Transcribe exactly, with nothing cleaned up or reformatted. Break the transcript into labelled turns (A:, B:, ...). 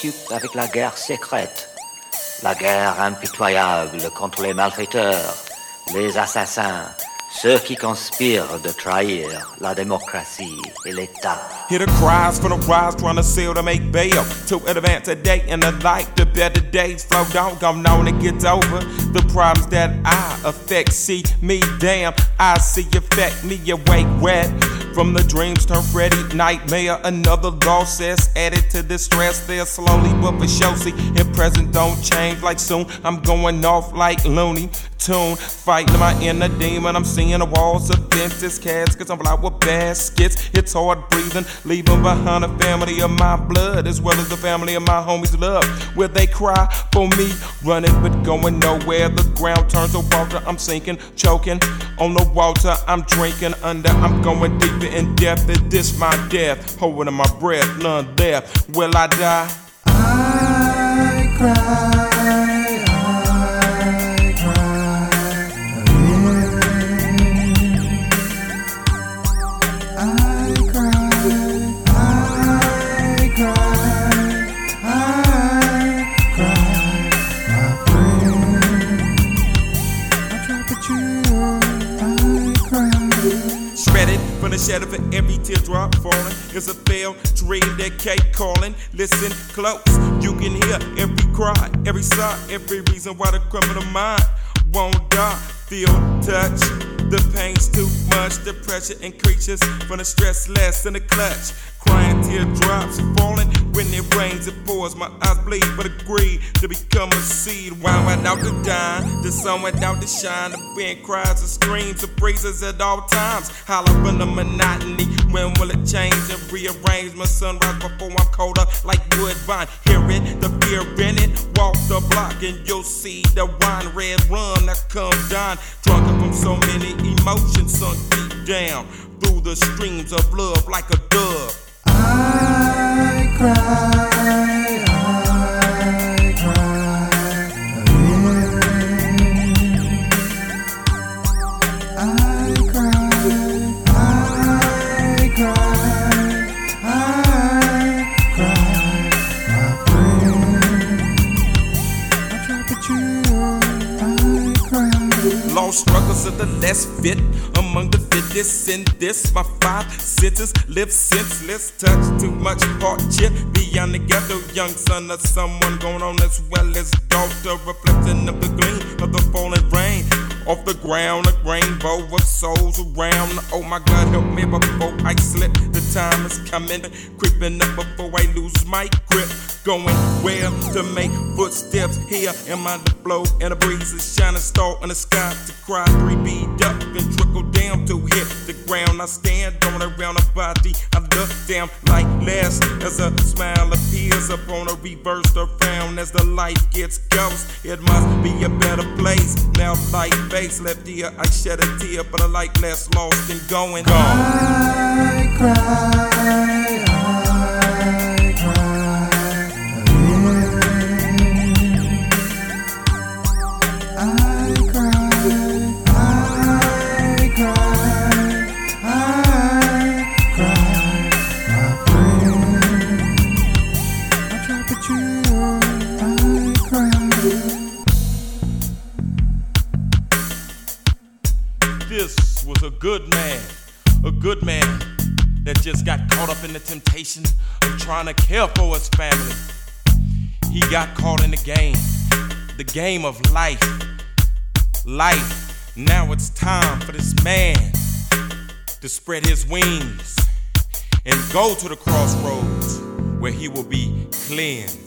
A: occupe avec la guerre secrète, la guerre impitoyable contre les malfaiteurs, les assassins, ceux qui conspirent de trahir la démocratie et l'État.
B: Hear the cries from the wise trying to sell to make bail. To advance a day in the light, the better days flow down. I'm known to get over the problems that I affect. See me, damn, I see affect me awake wet. From the dreams turn Freddy nightmare. Another loss says added to the stress. There slowly but for sure. See, if present don't change like soon, I'm going off like Looney Tune. Fighting my inner demon. I'm seeing the walls of dentists, caskets, and flower baskets. It's hard breathing, leaving behind a family of my blood, as well as the family of my homies' love. Where they cry for me, running but going nowhere. The ground turns to water. I'm sinking, choking on the water. I'm drinking under. I'm going deep in depth. Is this my death? Holding my breath, none there. Will I die?
C: I cry.
B: From the shadow for every teardrop falling is a failed dream that keep calling. Listen close, you can hear every cry, every sigh, every reason why the criminal mind won't die. Feel, touch, the pain's too much. The pressure increases from the stress less than the clutch. Crying teardrops falling when it rains, it pours. My eyes bleed for the greed to become a seed. Wine without the dime, the sun without the shine. The wind cries and screams and praises at all times. Holler from the monotony. When will it change and rearrange? My sunrise before I'm colder like woodbine. Hear it, the fear in it. Walk the block and you'll see the wine red rum that comes down. Drunk up from so many emotions sunk deep down through the streams of love like a dove.
C: I cry, I cry, I cry, I cry, I cry, my friend. I try to chill, I cry.
B: Lost struggles of the less fit among the fittest in this. My five senses live senseless. Touch too much hardship beyond the ghetto. Young son of someone going on as well as daughter. Reflecting of the gleam of the falling rain. Off the ground, a rainbow of souls around. Oh my God, help me before I slip. The time is coming, creeping up before I lose my grip. Going where to make footsteps here. Am I the blow and the breeze is shining star in the sky to cry. Three bead up and trickle down to hit the ground. I stand on around the body. I look down like less as a smile appears upon a reverse around. As the light gets ghost, it must be a better place. Now light face left here, I shed a tear, but a light less lost and going gone.
C: I cry, I cry.
B: This was a good man, a good man that just got caught up in the temptation of trying to care for his family. He got caught in the game, the game of life. Life, now it's time for this man to spread his wings and go to the crossroads where he will be cleansed.